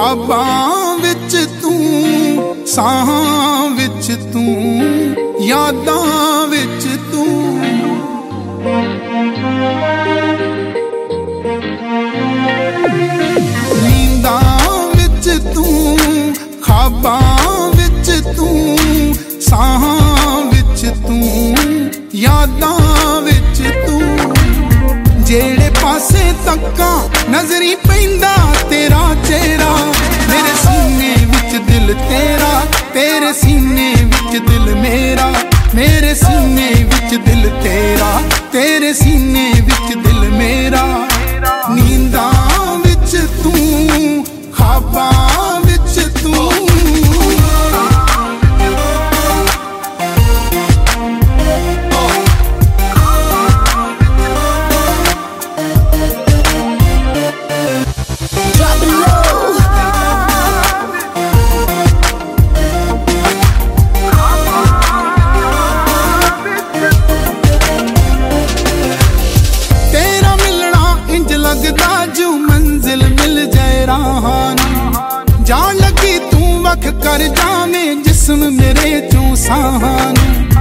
ख्वाबां विच तू, साहां विच तू, यादां विच तू। नींदां विच तू, ख्वाबां विच तू, साहां विच तू, यादां विच तू। जेड़े पासे तक्का नजरी पैंदा तेरा चेहरा, मेरे सीने विच दिल तेरा, तेरे सीने विच दिल मेरा, मेरे सीने विच दिल तेरा, तेरे सीने विच दिल मेरा। नींदां विच तू, ख्वाबां विच तू। जान लगी तू वख कर जावें जिस्म मेरे चों साहां।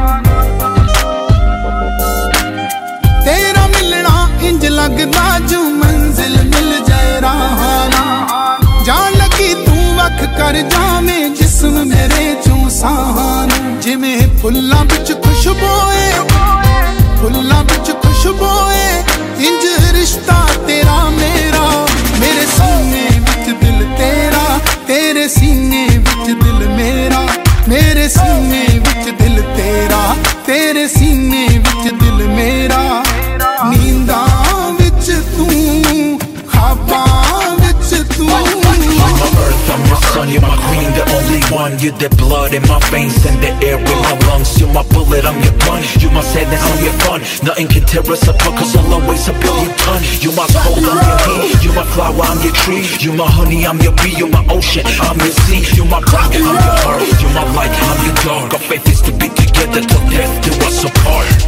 तेरा मिलना इंज लगदा जो मंजिल मिल जाए राहाना। जान लगी तू वख कर जावें जिस्म मेरे चों साहां। जिवें फुल्लां विच खुशबोए, फुल्लां विच खुशबोए, इंज रिश्ता तेरा मेरा। मेरे सीने विच दिल तेरा, तेरे सीने विच दिल मेरा, मेरे सीने विच दिल तेरा, तेरे सीने विच दिल मेरा। नींदां विच तू, ख्वाबां विच तू। I'm your son, you're my queen, the only one. You're the blood in my veins and the air in my lungs. You're my bullet, I'm your gun. You're my sadness, I'm your fun. Nothing can tear us apart, cause I'll always a billion ton. You're my cold, I'm your heat. You're my flower, I'm your tree. You're my honey, I'm your bee. You're my ocean, I'm your sea. You're my rock, I'm your heart. You're my light, I'm your dark. Our faith is to be together till death do us apart.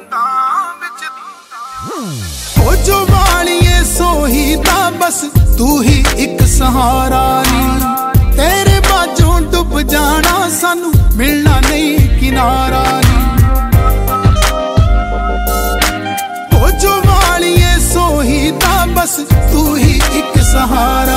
ओ जो वालिए सोहीदा बस तू ही एक सहारा नी। तेरे बाजों डुब जाना सानू मिलना नहीं किनारा नी। ओ जो वालिए सोहीदा बस तू ही एक सहारा